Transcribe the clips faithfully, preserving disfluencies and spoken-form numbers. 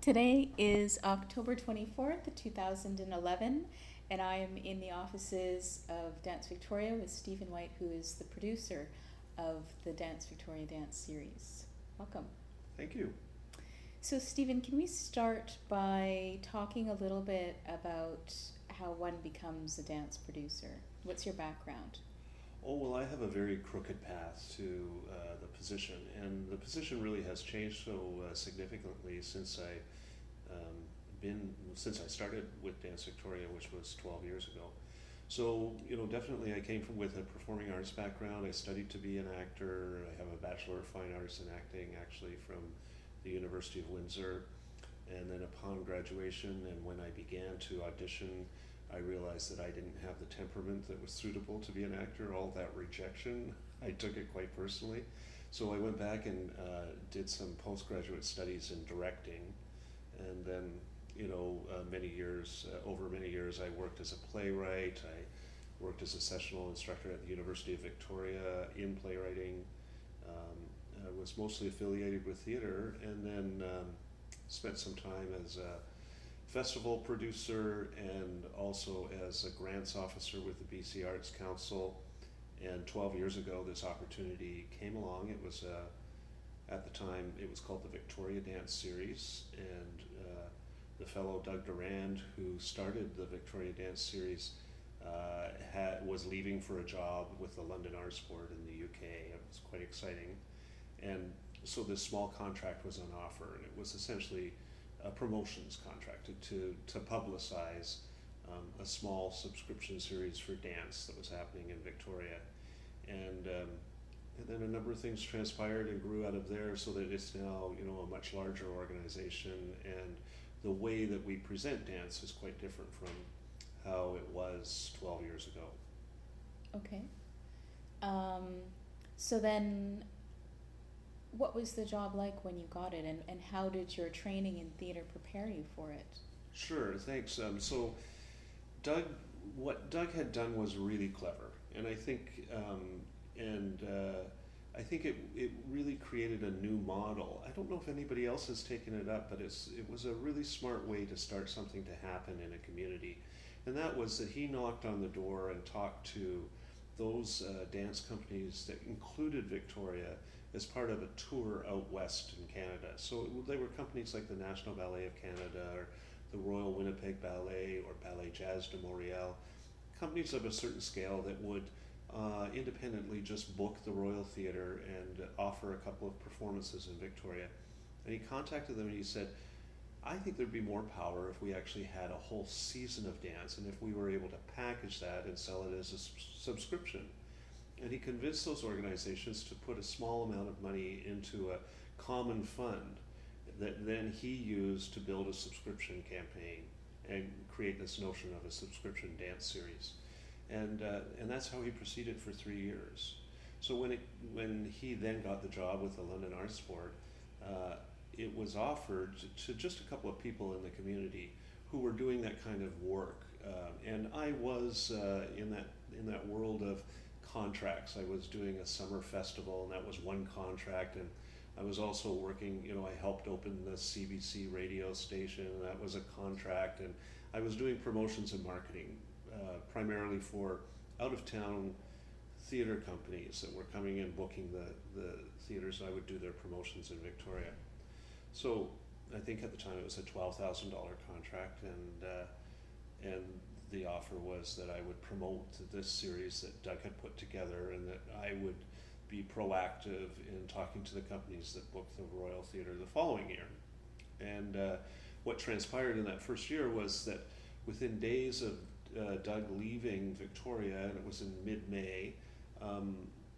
Today is October twenty-fourth, two thousand eleven, and I am in the offices of Dance Victoria with Stephen White, who is the producer of the Dance Victoria Dance Series. Welcome. Thank you. So, Stephen, can we start by talking a little bit about how one becomes a dance producer? What's your background? Oh, well, I have a very crooked path to uh, the position, and the position really has changed so uh, significantly since I um, been since I started with Dance Victoria, which was twelve years ago. So, you know, definitely I came from with a performing arts background. I studied to be an actor. I have a Bachelor of Fine Arts in Acting, actually, from the University of Windsor. And then upon graduation, and when I began to audition, I realized that I didn't have the temperament that was suitable to be an actor. All that rejection, I took it quite personally. So I went back and uh, did some postgraduate studies in directing, and then, you know, uh, many years, uh, over many years, I worked as a playwright. I worked as a sessional instructor at the University of Victoria in playwriting. Um, I was mostly affiliated with theater, and then um, spent some time as a festival producer and also as a grants officer with the B C Arts Council. And twelve years ago, this opportunity came along. It was, uh, at the time, it was called the Victoria Dance Series, and uh, the fellow Doug Durand, who started the Victoria Dance Series, uh, had, was leaving for a job with the London Arts Board in the U K. It was quite exciting. And so this small contract was on offer, and it was essentially a promotions contract to, to publicize um, a small subscription series for dance that was happening in Victoria. And, um, and then a number of things transpired and grew out of there, so that it's now, you know, a much larger organization, and the way that we present dance is quite different from how it was twelve years ago. Okay. Um, so then, what was the job like when you got it, and, and how did your training in theater prepare you for it? Sure, thanks. Um, so Doug, what Doug had done was really clever, and I think, um, and uh, I think it it really created a new model. I don't know if anybody else has taken it up, but it's it was a really smart way to start something to happen in a community, and that was that he knocked on the door and talked to those uh, dance companies that included Victoria as part of a tour out west in Canada. So it, they were companies like the National Ballet of Canada, or the Royal Winnipeg Ballet, or Ballet Jazz de Montreal, companies of a certain scale that would uh, independently just book the Royal Theatre and offer a couple of performances in Victoria. And he contacted them and he said, I think there'd be more power if we actually had a whole season of dance, and if we were able to package that and sell it as a s- subscription. And he convinced those organizations to put a small amount of money into a common fund that then he used to build a subscription campaign and create this notion of a subscription dance series. And uh, and that's how he proceeded for three years. So when it when he then got the job with the London Arts Board, uh, it was offered to just a couple of people in the community who were doing that kind of work. Uh, and I was uh, in that in that world of contracts. I was doing a summer festival, and that was one contract, and I was also working, you know, I helped open the C B C radio station, and that was a contract, and I was doing promotions and marketing, uh, primarily for out-of-town theater companies that were coming in booking the, the theaters, and I would do their promotions in Victoria. So I think at the time it was a twelve thousand dollars contract, and uh, and the offer was that I would promote this series that Doug had put together, and that I would be proactive in talking to the companies that booked the Royal Theatre the following year. And uh, what transpired in that first year was that within days of uh, Doug leaving Victoria, and it was in mid-May, um,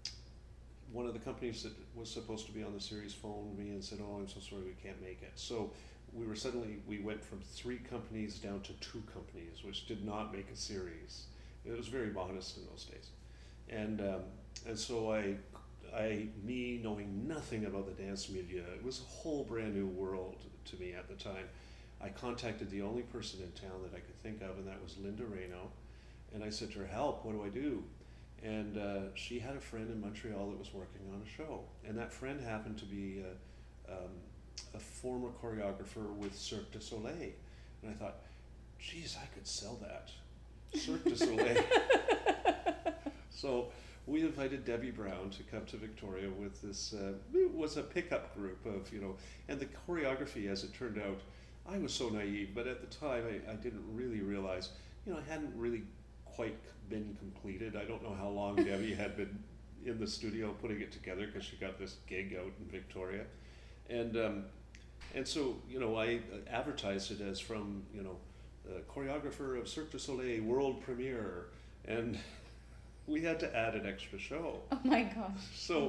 one of the companies that was supposed to be on the series phoned me and said, oh, I'm so sorry, we can't make it. So we were suddenly, we went from three companies down to two companies, which did not make a series. It was very modest in those days. And um, and so I, I, me knowing nothing about the dance media, it was a whole brand new world to me at the time. I contacted the only person in town that I could think of, and that was Linda Reno. And I said to her, help, what do I do? And uh, she had a friend in Montreal that was working on a show. And that friend happened to be a, um, a former choreographer with Cirque du Soleil. And I thought, geez, I could sell that. Cirque du Soleil. So we invited Debbie Brown to come to Victoria with this, uh, it was a pickup group of, you know, and the choreography, as it turned out, I was so naive, but at the time I, I didn't really realize, you know, it hadn't really quite been completed. I don't know how long Debbie had been in the studio putting it together because she got this gig out in Victoria. And um, and so, you know, I advertised it as from, you know, the choreographer of Cirque du Soleil world premiere, and we had to add an extra show. Oh my gosh. So,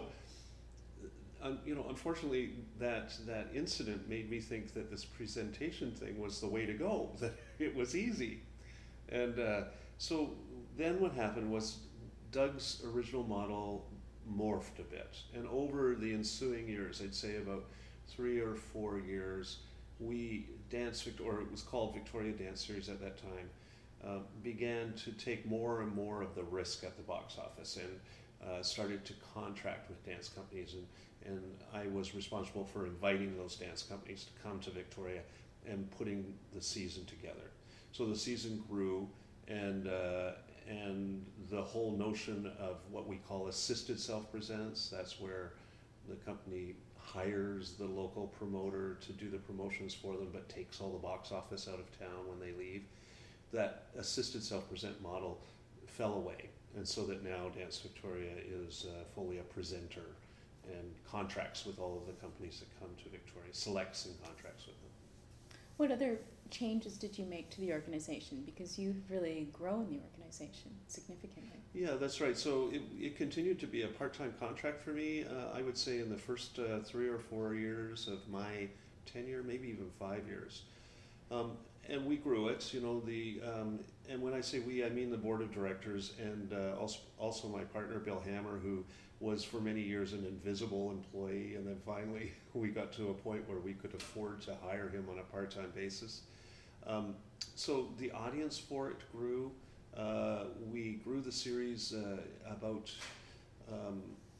um, you know, unfortunately, that that incident made me think that this presentation thing was the way to go, that it was easy. And uh, so then what happened was Doug's original model morphed a bit. And over the ensuing years, I'd say about three or four years, we Dance Victoria, or it was called Victoria Dance Series at that time, uh, began to take more and more of the risk at the box office and uh, started to contract with dance companies. And, and I was responsible for inviting those dance companies to come to Victoria and putting the season together. So the season grew, and uh, and the whole notion of what we call assisted self-presents, that's where the company hires the local promoter to do the promotions for them, but takes all the box office out of town when they leave. That assisted self-present model fell away, and so that now Dance Victoria is uh, fully a presenter and contracts with all of the companies that come to Victoria, selects and contracts with them. What other changes did you make to the organization? Because you've really grown the organization significantly. Yeah, that's right. So it, it continued to be a part-time contract for me, uh, I would say in the first uh, three or four years of my tenure, maybe even five years. Um, and we grew it, you know, the, um, and when I say we, I mean the board of directors, and uh, also, also my partner, Bill Hammer, who was for many years an invisible employee, and then finally we got to a point where we could afford to hire him on a part-time basis. Um, so the audience for it grew. Uh, we grew the series uh, about, um,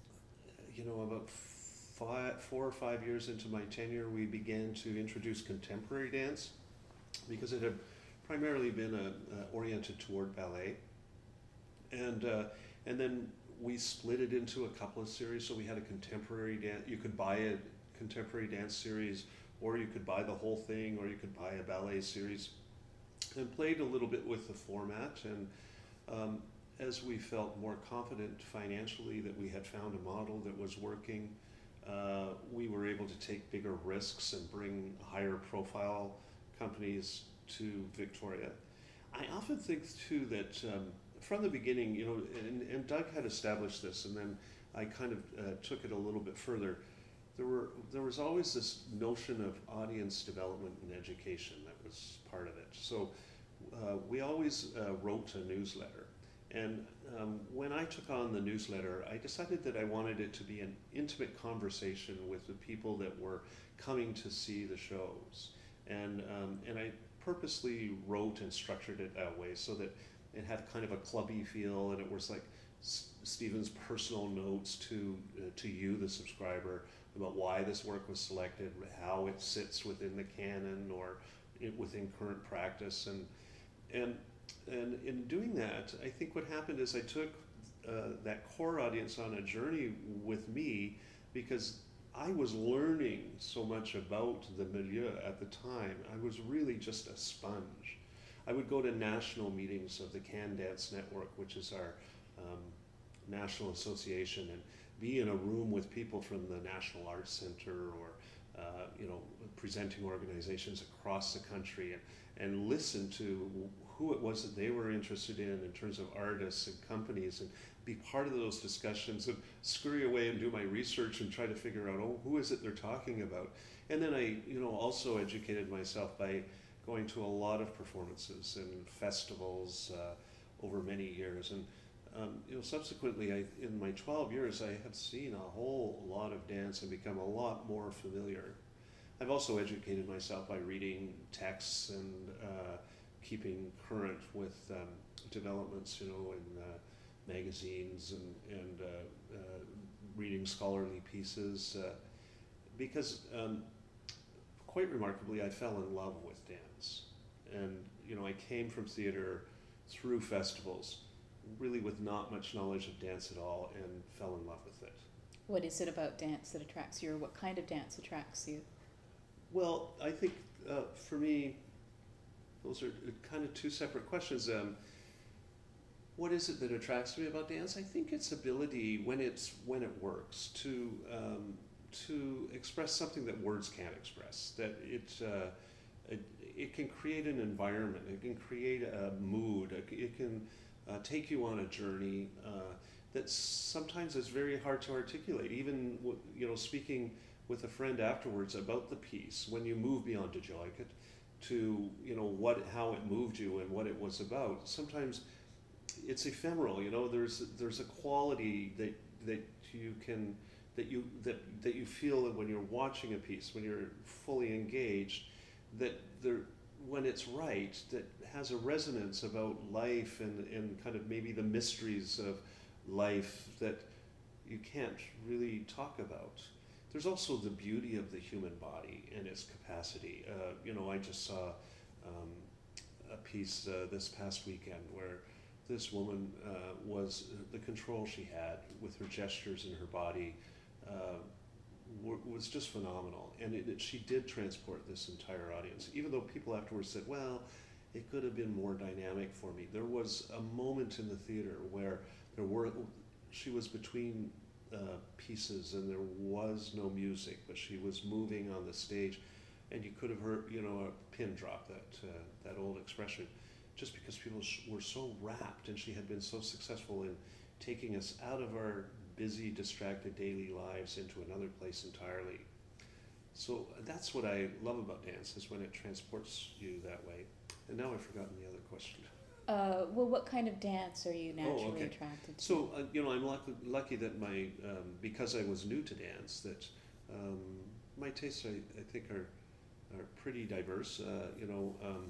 you know, about five, four or five years into my tenure. We began to introduce contemporary dance because it had primarily been a, uh, oriented toward ballet, and uh, and then we split it into a couple of series. So we had a contemporary dance. You could buy a contemporary dance series, or you could buy the whole thing, or you could buy a ballet series, and played a little bit with the format. And um, as we felt more confident financially that we had found a model that was working, uh, we were able to take bigger risks and bring higher profile companies to Victoria. I often think too that um, from the beginning, you know, and, and Doug had established this, and then I kind of uh, took it a little bit further. There were there was always this notion of audience development and education that was part of it. So uh, we always uh, wrote a newsletter, and um, when I took on the newsletter, I decided that I wanted it to be an intimate conversation with the people that were coming to see the shows, and um, and I purposely wrote and structured it that way so that it had kind of a clubby feel, and it was like S- Stephen's personal notes to uh, to you, the subscriber, about why this work was selected, how it sits within the canon or it, within current practice, and and and in doing that, I think what happened is I took uh, that core audience on a journey with me, because I was learning so much about the milieu at the time. I was really just a sponge. I would go to national meetings of the Can Dance Network, which is our um, national association, and be in a room with people from the National Arts Center or uh, you know, presenting organizations across the country, and, and listen to who it was that they were interested in in terms of artists and companies, and be part of those discussions, and scurry away and do my research and try to figure out, oh, who is it they're talking about? And then I, you know, also educated myself by going to a lot of performances and festivals uh, over many years. And um, you know, subsequently, I, in my twelve years, I have seen a whole lot of dance and become a lot more familiar. I've also educated myself by reading texts and uh, keeping current with um, developments, you know, in uh, magazines, and, and uh, uh, reading scholarly pieces, uh, because um, quite remarkably, I fell in love with dance. And, you know, I came from theater through festivals, really with not much knowledge of dance at all, and fell in love with it. What is it about dance that attracts you, or what kind of dance attracts you? Well, I think uh, for me, those are kind of two separate questions. Um, what is it that attracts me about dance? I think its ability, when it's when it works, to um, to express something that words can't express. That it, uh, it it can create an environment. It can create a mood. It, it can uh, take you on a journey uh, that sometimes is very hard to articulate. Even w- you know, speaking with a friend afterwards about the piece, when you move beyond did you like it, to you know what how it moved you and what it was about. Sometimes it's ephemeral. You know, there's there's a quality that that you can that you that that you feel when you're watching a piece, when you're fully engaged, that there when it's right, that has a resonance about life and and kind of maybe the mysteries of life that you can't really talk about. There's also the beauty of the human body and its capacity. Uh, you know, I just saw um, a piece uh, this past weekend where this woman uh, was, the control she had with her gestures and her body uh, w- was just phenomenal. And it, it, she did transport this entire audience, even though people afterwards said, well, it could have been more dynamic for me. There was a moment in the theater where there were, she was between Uh, pieces and there was no music, but she was moving on the stage, and you could have heard, you know, a pin drop, that uh, that old expression, just because people sh- were so rapt, and she had been so successful in taking us out of our busy, distracted daily lives into another place entirely. So that's what I love about dance, is when it transports you that way. And now I've forgotten the other question. Uh, well, what kind of dance are you naturally oh, okay. attracted to? So, uh, you know, I'm lucky, lucky that my, um, because I was new to dance, that um, my tastes, I, I think, are are pretty diverse. Uh, you know, um,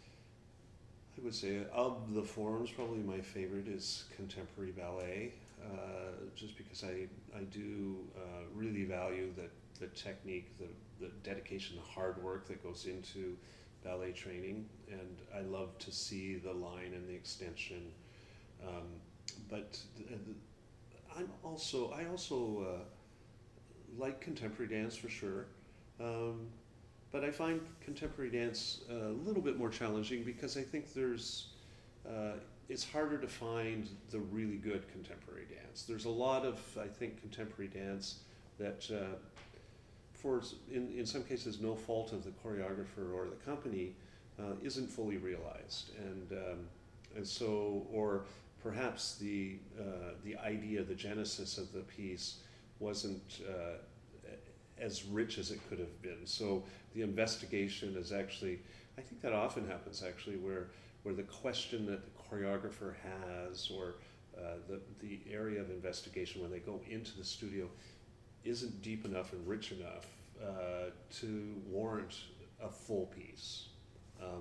I would say of the forms, probably my favorite is contemporary ballet, uh, just because I, I do uh, really value the, the technique, the, the dedication, the hard work that goes into ballet training, and I love to see the line and the extension. Um, but th- th- I'm also I also uh, like contemporary dance for sure, um, but I find contemporary dance a little bit more challenging because I think there's uh, it's harder to find the really good contemporary dance. There's a lot of, I think, contemporary dance that. Uh, for in, in some cases no fault of the choreographer or the company, uh, isn't fully realized, and um, and so or perhaps the uh, the idea, the genesis of the piece wasn't uh, as rich as it could have been. So the investigation is actually, I think that often happens actually, where where the question that the choreographer has, or uh, the the area of investigation when they go into the studio, isn't deep enough and rich enough uh, to warrant a full piece. Um,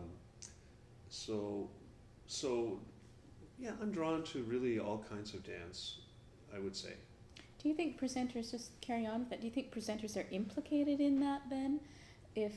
so, so yeah, I'm drawn to really all kinds of dance, I would say. Do you think presenters, just carry on with that, do you think presenters are implicated in that then? If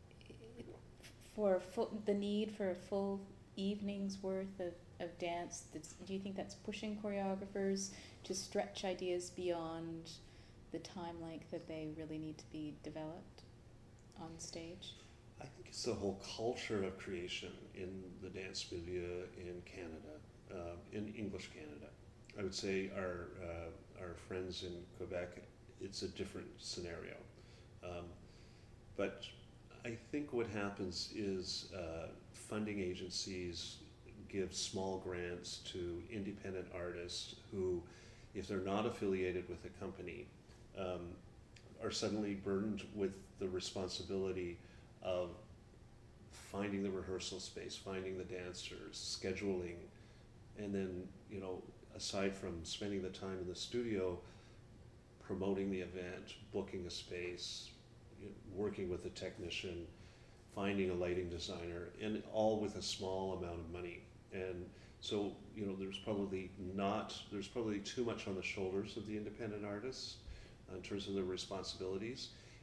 for full, the need for a full evening's worth of, of dance, do you think that's pushing choreographers to stretch ideas beyond the time length that they really need to be developed on stage? I think it's the whole culture of creation in the dance milieu in Canada, uh, in English Canada. I would say our uh, our friends in Quebec, it's a different scenario. Um, but I think what happens is uh, funding agencies give small grants to independent artists who, if they're not affiliated with a company, Um, are suddenly burdened with the responsibility of finding the rehearsal space, finding the dancers, scheduling, and then, you know, aside from spending the time in the studio, promoting the event, booking a space, you know, working with a technician, finding a lighting designer, and all with a small amount of money. And so, you know, there's probably not, there's probably too much on the shoulders of the independent artists in terms of their responsibilities.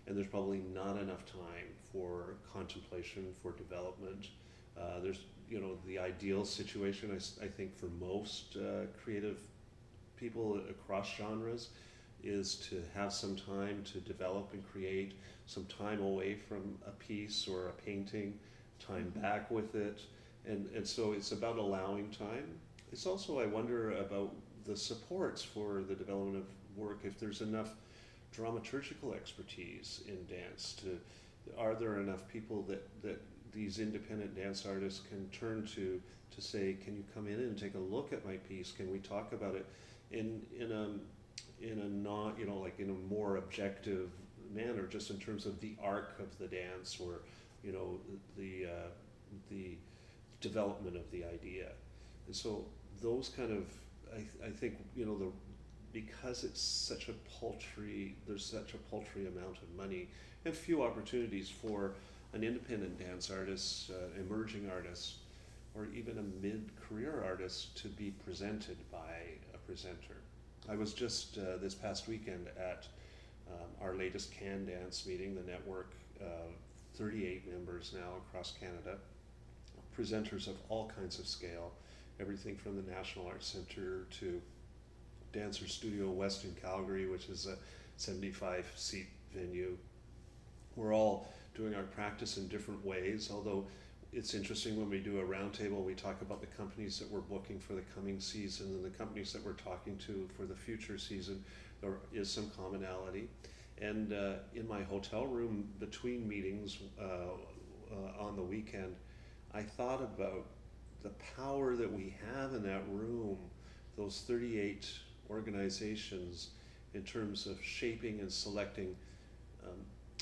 and there's probably not enough time for contemplation, for development. Uh, there's, you know, the ideal situation, I, s- I think, for most uh, creative people across genres is to have some time to develop and create, some time away from a piece or a painting, time Mhm. back with it. And, and so it's about allowing time. It's also, I wonder about the supports for the development of work, if there's enough dramaturgical expertise in dance to, are there enough people that, that these independent dance artists can turn to to say, can you come in and take a look at my piece? Can we talk about it in in a in a not, you know, like in a more objective manner, just in terms of the arc of the dance, or, you know, the uh, the development of the idea. And so those kind of, I, I think, you know, the because it's such a paltry, there's such a paltry amount of money and few opportunities for an independent dance artist, uh, emerging artist, or even a mid-career artist to be presented by a presenter. I was just uh, this past weekend at um, our latest Can Dance meeting, the network, uh, thirty-eight members now across Canada, presenters of all kinds of scale, everything from the National Arts Centre to Dancer Studio West in Calgary, which is a seventy-five seat venue. We're all doing our practice in different ways, although it's interesting when we do a roundtable, we talk about the companies that we're booking for the coming season and the companies that we're talking to for the future season. There is some commonality. And uh, in my hotel room between meetings uh, uh, on the weekend, I thought about the power that we have in that room, those thirty-eight organizations, in terms of shaping and selecting, um,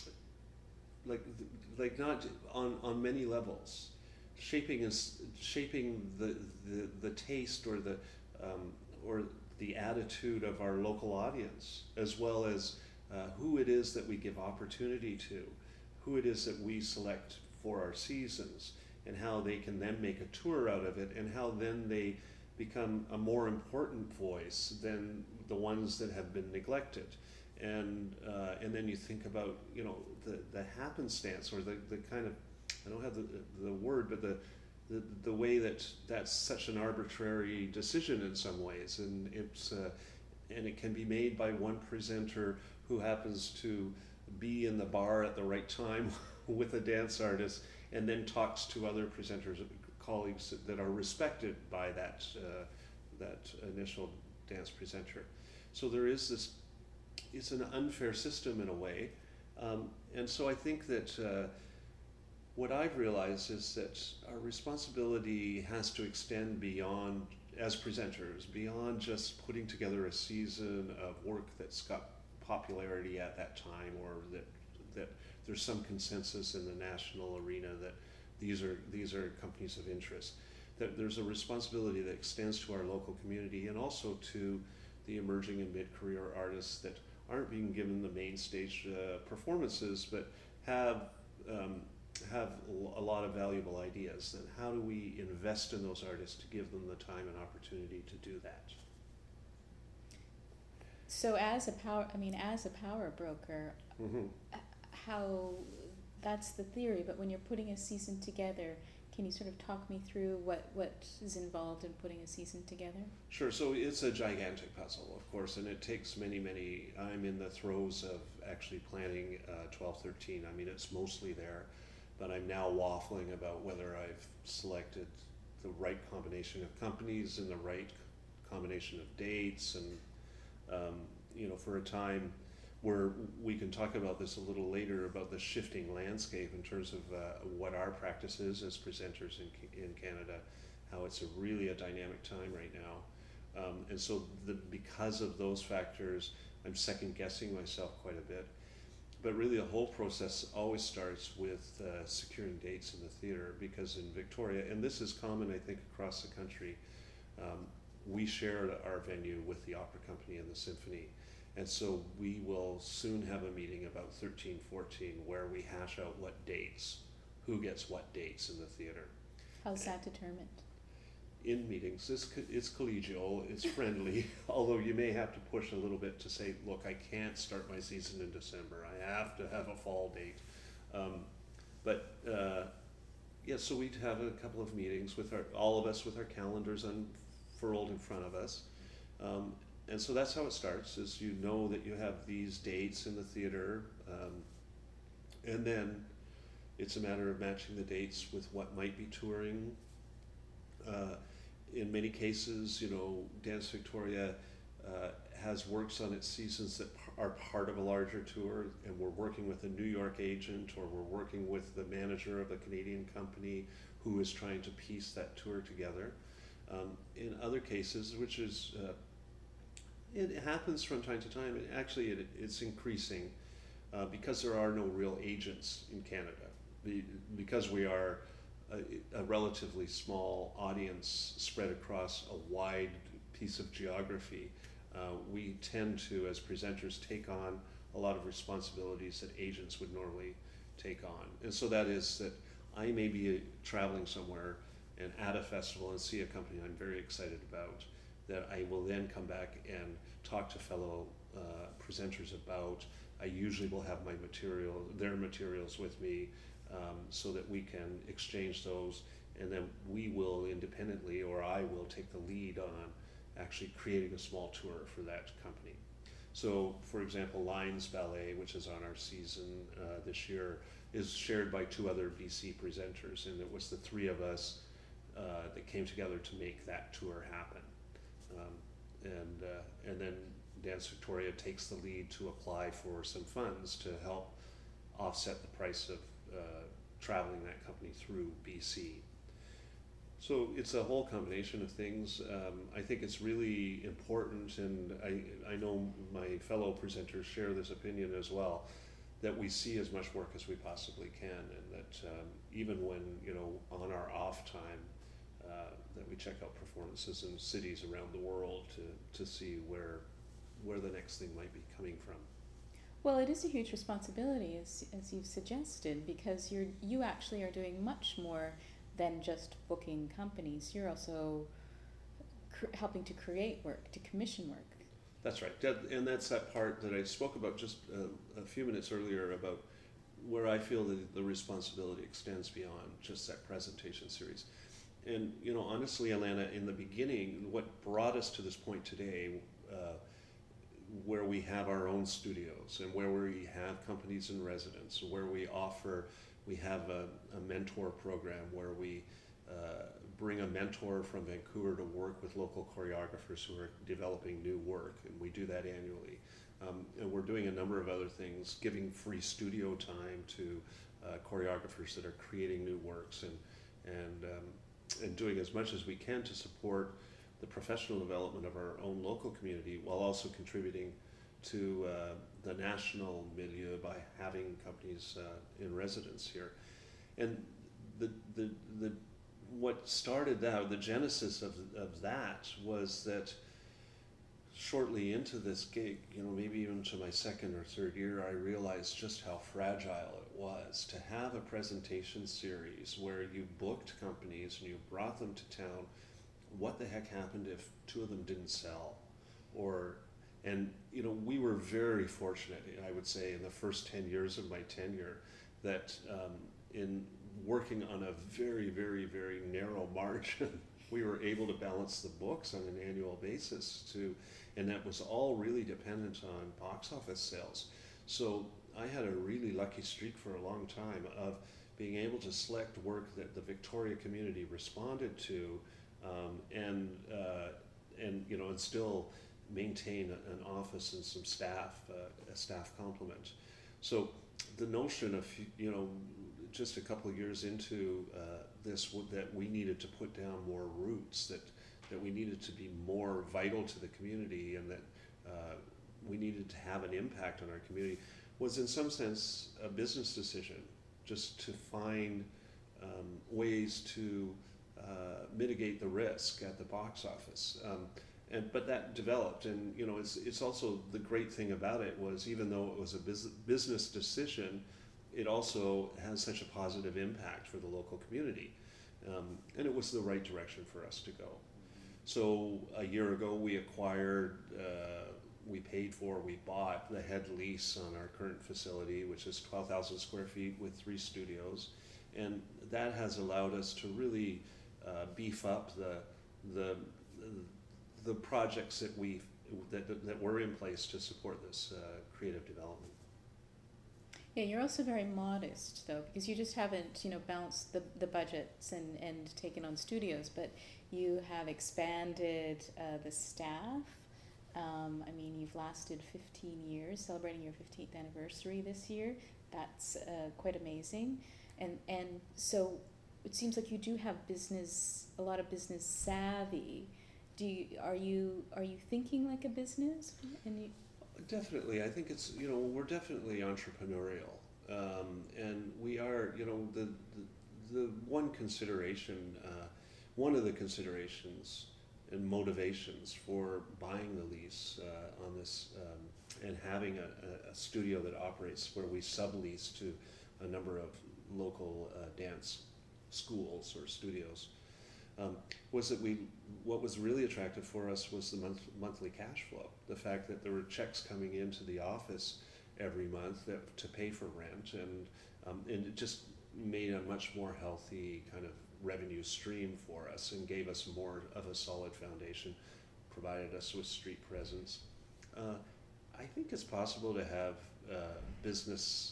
like like not on, on many levels, shaping is shaping the, the, the taste or the um, or the attitude of our local audience, as well as uh, who it is that we give opportunity to, who it is that we select for our seasons, and how they can then make a tour out of it, and how then they become a more important voice than the ones that have been neglected. And uh, and then you think about, you know, the, the happenstance, or the, the kind of, I don't have the, the word, but the, the the way that that's such an arbitrary decision in some ways, and it's uh, and it can be made by one presenter who happens to be in the bar at the right time with a dance artist, and then talks to other presenters, colleagues that, that are respected by that uh, that initial dance presenter. So there is this, it's an unfair system in a way, um, and so I think that uh, what I've realized is that our responsibility has to extend beyond, as presenters, beyond just putting together a season of work that's got popularity at that time, or that that there's some consensus in the national arena that these are these are companies of interest. That there's a responsibility that extends to our local community, and also to the emerging and mid-career artists that aren't being given the main stage uh, performances, but have um, have a lot of valuable ideas. And how do we invest in those artists to give them the time and opportunity to do that? So as a power, I mean, as a power broker, Mm-hmm. how, that's the theory, but when you're putting a season together, can you sort of talk me through what, what is involved in putting a season together? Sure. So it's a gigantic puzzle, of course, and it takes many, many. I'm in the throes of actually planning uh, twelve thirteen. I mean, it's mostly there, but I'm now waffling about whether I've selected the right combination of companies and the right combination of dates, and um, you know, for a time where we can talk about this a little later, about the shifting landscape in terms of uh, what our practice is as presenters in, in Canada, how it's a really a dynamic time right now. Um, and so the, because of those factors, I'm second guessing myself quite a bit. But really the whole process always starts with uh, securing dates in the theater, because in Victoria, and this is common I think across the country, um, we share our venue with the Opera Company and the Symphony. And so we will soon have a meeting about thirteen fourteen where we hash out what dates, who gets what dates in the theater. How's that determined? in meetings. It's, co- it's collegial, it's friendly, although you may have to push a little bit to say, look, I can't start my season in December. I have to have a fall date. Um, but uh, yeah, so we'd have a couple of meetings with our, all of us with our calendars unfurled in front of us. Um, and so that's how it starts, is you know that you have these dates in the theater, um, and then it's a matter of matching the dates with what might be touring. Uh, in many cases, you know, Dance Victoria uh, has works on its seasons that p- are part of a larger tour, and we're working with a New York agent, or we're working with the manager of a Canadian company who is trying to piece that tour together. Um, in other cases, which is, uh, it happens from time to time, and actually it, it's increasing uh, because there are no real agents in Canada. Be, because we are a, a relatively small audience spread across a wide piece of geography, uh, we tend to, as presenters, take on a lot of responsibilities that agents would normally take on. And so that is that I may be traveling somewhere and at a festival and see a company I'm very excited about, that I will then come back and talk to fellow uh, presenters about. I usually will have my material, their materials with me, um, so that we can exchange those, and then we will independently, or I will take the lead on actually creating a small tour for that company. So, for example, Lines Ballet, which is on our season uh, this year, is shared by two other B C presenters, and it was the three of us uh, that came together to make that tour happen. Um, and uh, and then Dance Victoria takes the lead to apply for some funds to help offset the price of uh, traveling that company through B C. So it's a whole combination of things. Um, I think it's really important, and I, I know my fellow presenters share this opinion as well, that we see as much work as we possibly can, and that um, even when, you know, on our off time, uh, that we check out performances in cities around the world to, to see where where the next thing might be coming from. Well, it is a huge responsibility, as as you've suggested, because you're you actually are doing much more than just booking companies. You're also cr- helping to create work, to commission work. That's right, that, and that's that part that I spoke about just a, a few minutes earlier about where I feel that the responsibility extends beyond just that presentation series. And, you know, honestly, Alana, in the beginning, what brought us to this point today, uh, where we have our own studios and where we have companies in residence, where we offer, we have a, a mentor program where we uh, bring a mentor from Vancouver to work with local choreographers who are developing new work, and we do that annually. Um, and we're doing a number of other things, giving free studio time to uh, choreographers that are creating new works, and and um, and doing as much as we can to support the professional development of our own local community, while also contributing to uh, the national milieu by having companies uh, in residence here. And the the the what started that, the genesis of of that was that shortly into this gig, you know, maybe even to my second or third year, I realized just how fragile it was to have a presentation series where you booked companies and you brought them to town. What the heck happened if two of them didn't sell? Or, and you know, we were very fortunate, I would say, in the first ten years of my tenure, that um, in working on a very, very, very narrow margin, we were able to balance the books on an annual basis to, and that was all really dependent on box office sales. So I had a really lucky streak for a long time of being able to select work that the Victoria community responded to, um, and uh, and you know, and still maintain an office and some staff, uh, a staff complement. So the notion of, you know, just a couple of years into uh, this, that we needed to put down more roots, that that we needed to be more vital to the community, and that uh, we needed to have an impact on our community, was in some sense a business decision, just to find um, ways to uh, mitigate the risk at the box office. Um, and but that developed, and you know, it's it's also the great thing about it was, even though it was a bus- business decision, it also has such a positive impact for the local community, Um, and it was the right direction for us to go. So a year ago, we acquired, uh, we paid for, we bought the head lease on our current facility, which is twelve thousand square feet with three studios. And that has allowed us to really uh, beef up the, the, the projects that we that, that were in place to support this uh, creative development. Yeah, you're also very modest though, because you just haven't, you know, bounced the, the budgets and, and taken on studios, but you have expanded uh, the staff. Um, I mean, you've lasted fifteen years, celebrating your fifteenth anniversary this year. That's uh, quite amazing. And and so it seems like you do have business, a lot of business savvy. Do you, are you are you thinking like a business? And you, Definitely, I think it's, you know, we're definitely entrepreneurial, um, and we are, you know, the the, the one consideration, uh, one of the considerations and motivations for buying the lease uh, on this um, and having a, a, a studio that operates where we sublease to a number of local uh, dance schools or studios um, was that we, what was really attractive for us was the month, monthly cash flow. The fact that there were checks coming into the office every month that, to pay for rent, and, um, and it just made a much more healthy kind of revenue stream for us and gave us more of a solid foundation, provided us with street presence. Uh, I think it's possible to have uh, business.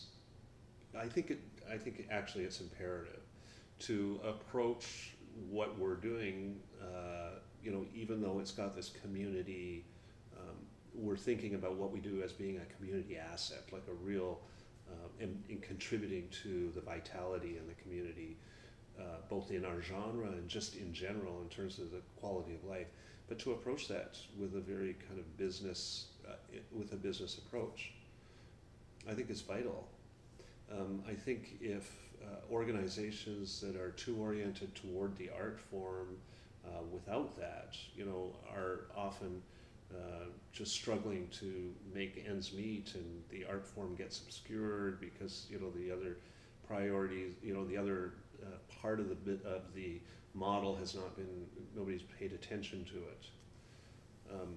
I think it. I think actually it's imperative to approach what we're doing. Uh, you know, even though it's got this community, um, we're thinking about what we do as being a community asset, like a real, uh, in, in contributing to the vitality in the community. Uh, both in our genre and just in general in terms of the quality of life, but to approach that with a very kind of business, uh, it, with a business approach, I think is vital. Um, I think if uh, organizations that are too oriented toward the art form uh, without that, you know, are often uh, just struggling to make ends meet, and the art form gets obscured because, you know, the other priorities, you know, the other Uh, part of the bit of the model has not been, nobody's paid attention to it. Um,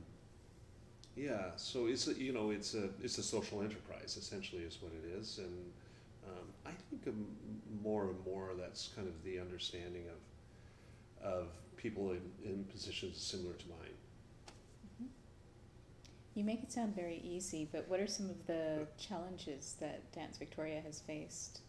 yeah, so it's a, you know, it's a it's a social enterprise essentially is what it is, and um, I think um, more and more that's kind of the understanding of of people in, in positions similar to mine. mm-hmm. You make it sound very easy, but what are some of the challenges that Dance Victoria has faced?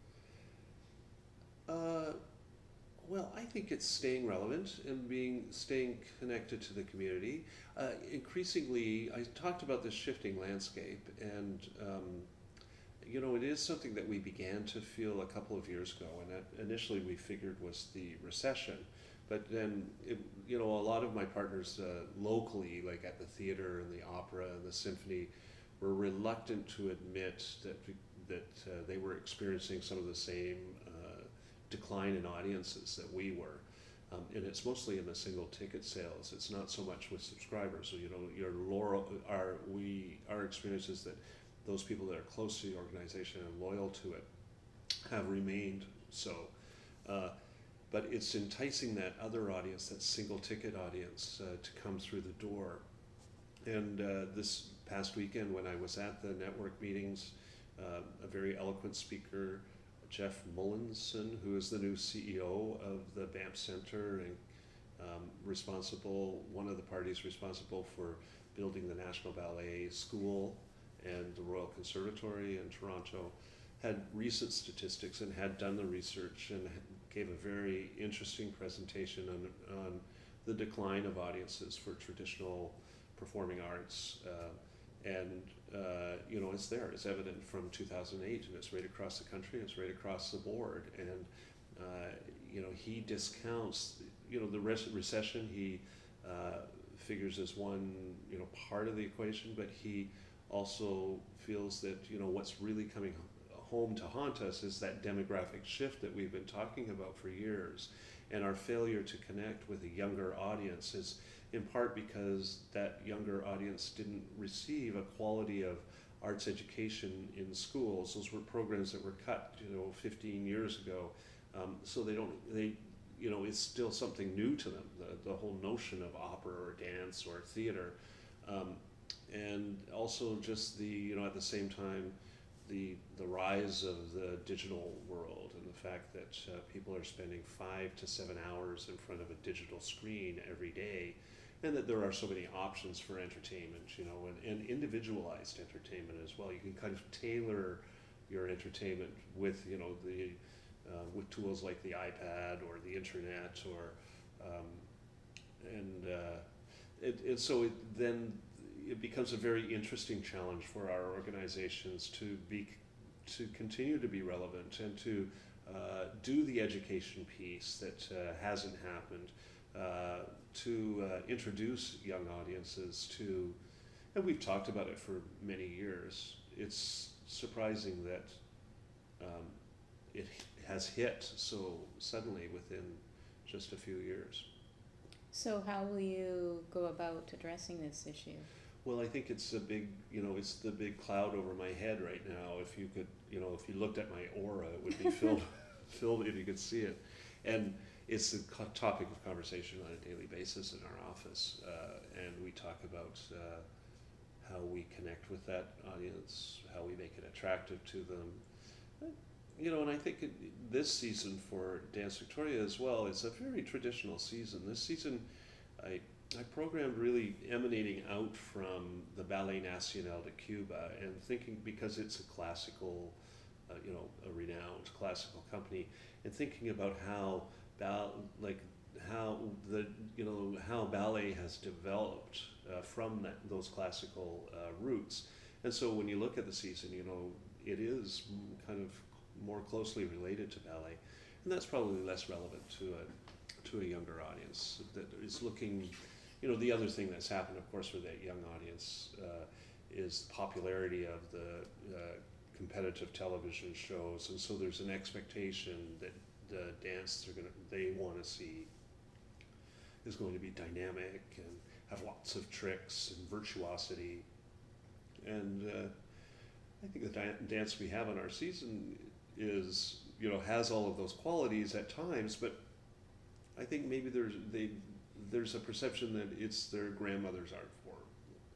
Uh, well, I think it's staying relevant and being staying connected to the community. Uh, increasingly, I talked about this shifting landscape, and um, you know, it is something that we began to feel a couple of years ago, and that initially we figured was the recession. But then, it, you know, a lot of my partners uh, locally, like at the theater and the opera and the symphony, were reluctant to admit that we, that uh, they were experiencing some of the same uh, decline in audiences that we were, um, and it's mostly in the single ticket sales. It's not so much with subscribers. So, you know, your loyal, our we our experience is that those people that are close to the organization and loyal to it have remained so. Uh, but it's enticing that other audience, that single ticket audience, uh, to come through the door. And uh, this past weekend, when I was at the network meetings, uh, a very eloquent speaker, Jeff Mullinson, who is the new C E O of the Banff Centre and um, responsible, one of the parties responsible for building the National Ballet School and the Royal Conservatory in Toronto, had recent statistics and had done the research and gave a very interesting presentation on, on the decline of audiences for traditional performing arts. Uh, and uh, you know, it's there, it's evident from two thousand eight, and it's right across the country, it's right across the board. And uh, you know, he discounts, you know, the res- recession, he uh, figures as one, you know, part of the equation, but he also feels that, you know, what's really coming home to haunt us is that demographic shift that we've been talking about for years, and our failure to connect with a younger audience is in part because that younger audience didn't receive a quality of arts education in schools. Those were programs that were cut, you know, fifteen years ago. Um, so they don't, they, you know, is still something new to them, the, the whole notion of opera or dance or theater. Um, and also just the, you know, at the same time, the the rise of the digital world and the fact that uh, people are spending five to seven hours in front of a digital screen every day, and that there are so many options for entertainment, you know, and, and individualized entertainment as well. You can kind of tailor your entertainment with, you know, the uh, with tools like the iPad or the internet, or um, and uh, it, it so it then it becomes a very interesting challenge for our organizations to be to continue to be relevant and to uh, do the education piece that uh, hasn't happened, uh, to uh, introduce young audiences to, and we've talked about it for many years. It's surprising that um, it has hit so suddenly within just a few years. So how will you go about addressing this issue? Well, I think it's a big, you know, it's the big cloud over my head right now. If you could, you know, if you looked at my aura, it would be filled, filled if you could see it. And it's a co- topic of conversation on a daily basis in our office. Uh, and we talk about uh, how we connect with that audience, how we make it attractive to them. You know, and I think it, this season for Dance Victoria as well, it's a very traditional season. This season, I I programmed really emanating out from the Ballet Nacional de Cuba and thinking, because it's a classical, uh, you know, a renowned classical company, and thinking about how, bal- like, how the, you know, how ballet has developed uh, from that, those classical uh, roots. And so when you look at the season, you know, it is kind of more closely related to ballet, and that's probably less relevant to a to a younger audience that is looking. You know, the other thing that's happened, of course, for that young audience uh, is the popularity of the uh, competitive television shows, and so there's an expectation that the dance they're gonna they want to see is going to be dynamic and have lots of tricks and virtuosity. And uh, I think the di- dance we have in our season is, you know, has all of those qualities at times, but I think maybe there's they. there's a perception that it's their grandmother's art form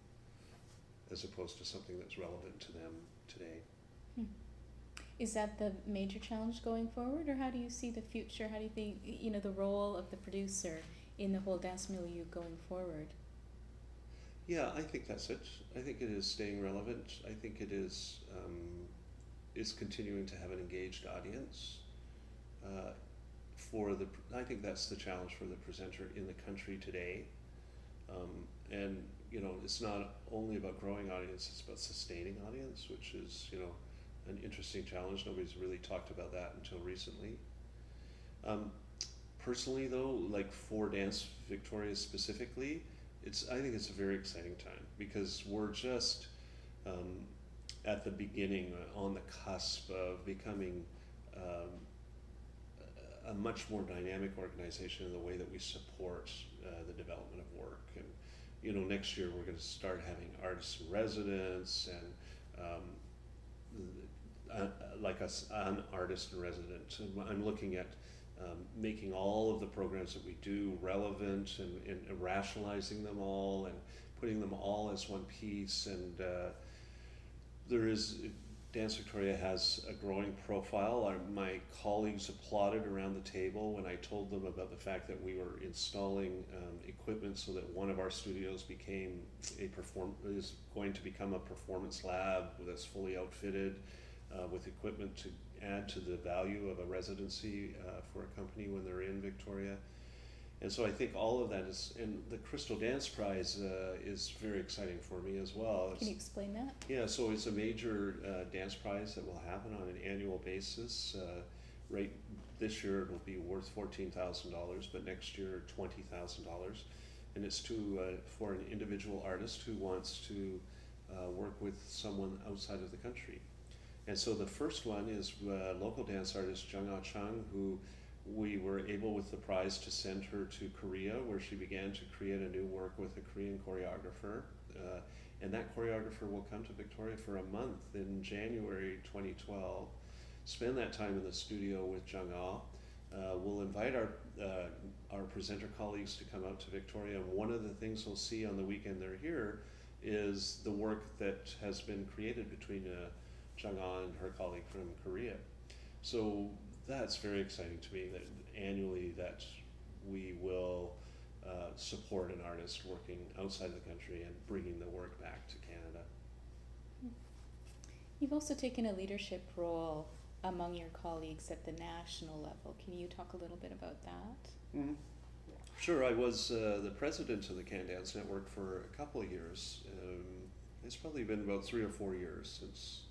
as opposed to something that's relevant to them today. Hmm. Is that the major challenge going forward, or how do you see the future? How do you think, you know, the role of the producer in the whole dance milieu going forward? Yeah, I think that's it. I think it is staying relevant. I think it is um, is continuing to have an engaged audience. Uh, For the, I think that's the challenge for the presenter in the country today, um, and you know, it's not only about growing audience; it's about sustaining audience, which is, you know, an interesting challenge. Nobody's really talked about that until recently. Um, personally, though, like for Dance Victoria specifically, it's I think it's a very exciting time because we're just um, at the beginning, uh, on the cusp of becoming. Um, a much more dynamic organization in the way that we support uh, the development of work. And, you know, next year we're going to start having artists in residence and um, uh, like us, an artist in residence. And I'm looking at um, making all of the programs that we do relevant and, and rationalizing them all and putting them all as one piece. And uh, there is... Dance Victoria has a growing profile. Our, my colleagues applauded around the table when I told them about the fact that we were installing um, equipment so that one of our studios became a perform is going to become a performance lab that's fully outfitted uh, with equipment to add to the value of a residency uh, for a company when they're in Victoria. And so I think all of that is, and the Crystal Dance Prize uh, is very exciting for me as well. It's, Can you explain that? Yeah, so it's a major uh, dance prize that will happen on an annual basis. Uh, right this year it will be worth fourteen thousand dollars, but next year twenty thousand dollars. And it's to uh, for an individual artist who wants to uh, work with someone outside of the country. And so the first one is uh, local dance artist Jung Ah Chung, who we were able with the prize to send her to Korea, where she began to create a new work with a Korean choreographer. Uh, and that choreographer will come to Victoria for a month in January twenty twelve, spend that time in the studio with Jung Ah, uh, we'll invite our uh, our presenter colleagues to come out to Victoria, and one of the things we'll see on the weekend they're here is the work that has been created between uh, Chang'an and her colleague from Korea. So that's very exciting to me, that annually that we will uh, support an artist working outside the country and bringing the work back to Canada. You've also taken a leadership role among your colleagues at the national level. Can you talk a little bit about that? Mm-hmm. Sure, I was uh, the president of the Can Dance Network for a couple of years. Um, it's probably been about three or four years since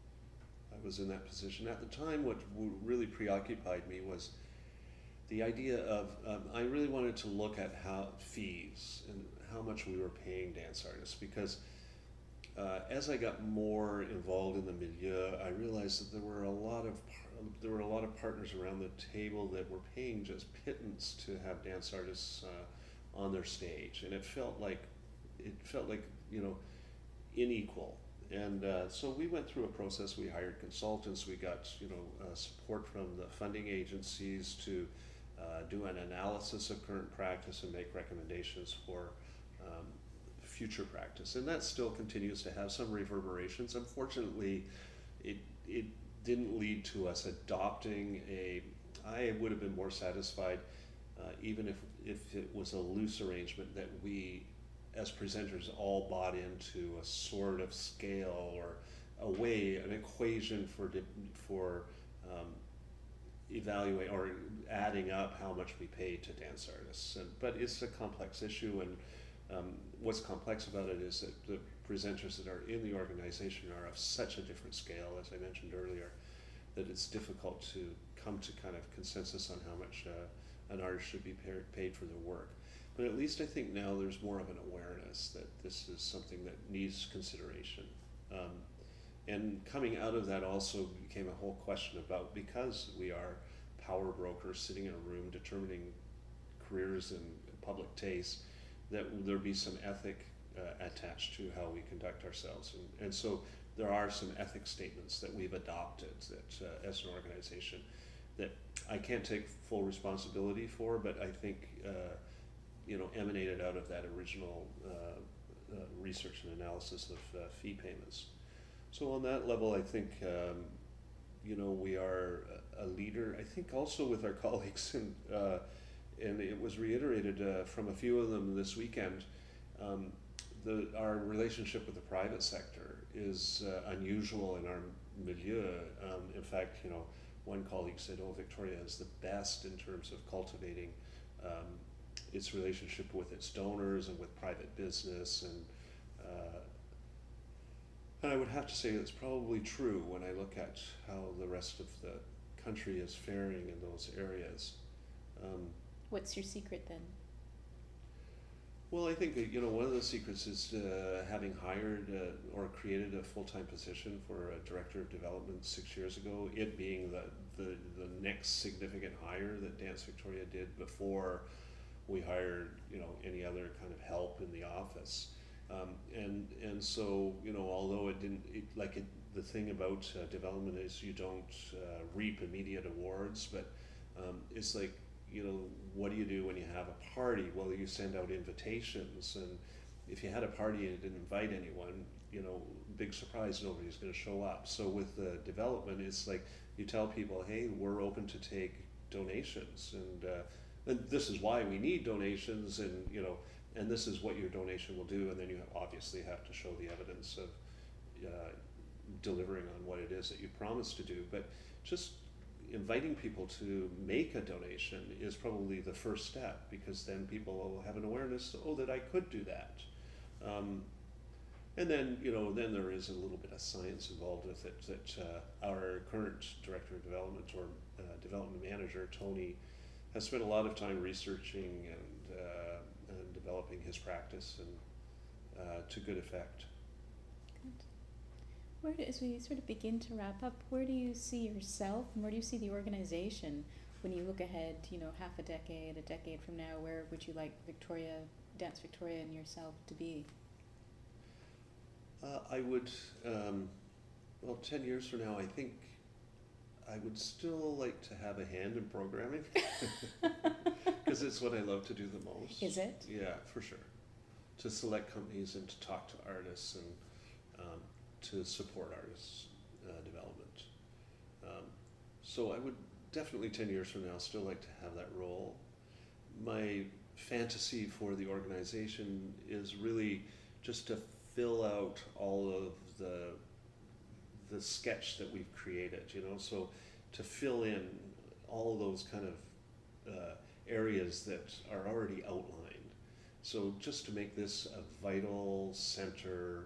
I was in that position. At the time, what w- really preoccupied me was the idea of, um, I really wanted to look at how fees and how much we were paying dance artists, because uh, as I got more involved in the milieu, I realized that there were a lot of there were a lot of partners around the table that were paying just pittance to have dance artists uh, on their stage, and it felt like it felt like you know unequal. And uh, so we went through a process. We hired consultants. We got you know uh, support from the funding agencies to uh, do an analysis of current practice and make recommendations for um, future practice. And that still continues to have some reverberations. Unfortunately, it it didn't lead to us adopting a. I would have been more satisfied, uh, even if if it was a loose arrangement, that we, as presenters, all bought into a sort of scale or a way, an equation for di- for um, evaluate or adding up how much we pay to dance artists. And, but it's a complex issue, and um, what's complex about it is that the presenters that are in the organization are of such a different scale, as I mentioned earlier, that it's difficult to come to kind of consensus on how much uh, an artist should be paid paid for their work. But at least I think now there's more of an awareness that this is something that needs consideration. Um, and coming out of that also became a whole question about, because we are power brokers sitting in a room determining careers and public taste, that there be some ethic uh, attached to how we conduct ourselves. And, and so there are some ethics statements that we've adopted that uh, as an organization that I can't take full responsibility for, but I think uh, you know, emanated out of that original uh, uh, research and analysis of uh, fee payments. So on that level, I think, um, you know, we are a leader. I think also with our colleagues, and uh, and it was reiterated uh, from a few of them this weekend, um, the, our relationship with the private sector is uh, unusual in our milieu. Um, in fact, you know, one colleague said, oh, Victoria is the best in terms of cultivating um, its relationship with its donors and with private business, and uh, and I would have to say it's probably true when I look at how the rest of the country is faring in those areas. Um, What's your secret then? well, I think you know one of the secrets is uh, having hired uh, or created a full-time position for a director of development six years ago. It being the the, the next significant hire that Dance Victoria did before we hired, you know, any other kind of help in the office, um, and and so you know, although it didn't, it, like it, the thing about uh, development is you don't uh, reap immediate awards, but um, it's like, you know, what do you do when you have a party? Well, you send out invitations, and if you had a party and didn't invite anyone, you know, big surprise, nobody's going to show up. So with the development, it's like you tell people, hey, we're open to take donations, and uh, and this is why we need donations, and you know, and this is what your donation will do, and then you obviously have to show the evidence of uh, delivering on what it is that you promised to do. But just inviting people to make a donation is probably the first step, because then people will have an awareness, oh, that I could do that. Um, and then, you know, then there is a little bit of science involved with it, that uh, our current director of development, or uh, development manager, Tony, has spent a lot of time researching and, uh, and developing his practice, and uh, to good effect. Good. Where do, as we sort of begin to wrap up, where do you see yourself, and where do you see the organization when you look ahead, you know, half a decade, a decade from now? Where would you like Victoria, Dance Victoria, and yourself to be? Uh, I would, um, well, ten years from now, I think I would still like to have a hand in programming because it's what I love to do the most. Is it? Yeah, for sure. To select companies and to talk to artists and um, to support artists' uh, development. Um, so I would definitely ten years from now still like to have that role. My fantasy for the organization is really just to fill out all of the the sketch that we've created, you know, so to fill in all of those kind of uh, areas that are already outlined. So just to make this a vital center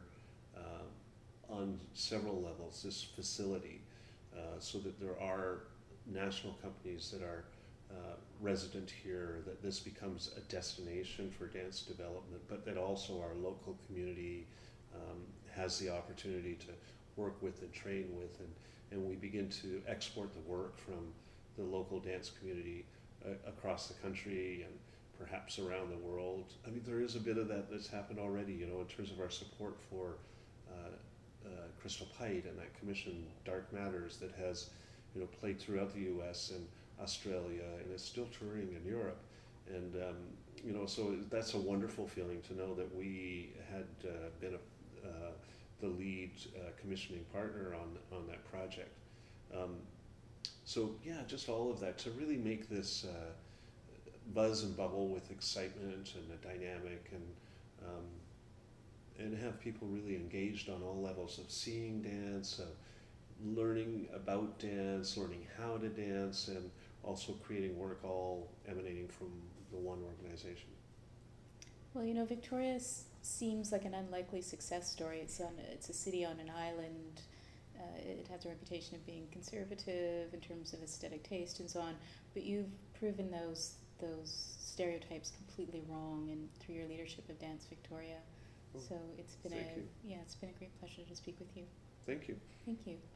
uh, on several levels, this facility, uh, so that there are national companies that are uh, resident here, that this becomes a destination for dance development, but that also our local community um, has the opportunity to work with and train with, and, and we begin to export the work from the local dance community uh, across the country and perhaps around the world. I mean, there is a bit of that that's happened already, you know, in terms of our support for uh, uh, Crystal Pite and that commission, Dark Matters, that has, you know, played throughout the U S and Australia and is still touring in Europe. And, um, you know, so that's a wonderful feeling to know that we had uh, been a, uh, the lead uh, commissioning partner on, on that project. Um, so, yeah, just all of that to really make this uh, buzz and bubble with excitement and a dynamic, and um, and have people really engaged on all levels of seeing dance, of learning about dance, learning how to dance, and also creating work all emanating from the one organization. Well, you know, Victoria s- seems like an unlikely success story. It's on it's a city on an island. Uh, it has a reputation of being conservative in terms of aesthetic taste and so on. But you've proven those those stereotypes completely wrong, and through your leadership of Dance Victoria. Oh, so it's been thank a you. yeah, it's been a great pleasure to speak with you. Thank you. Thank you.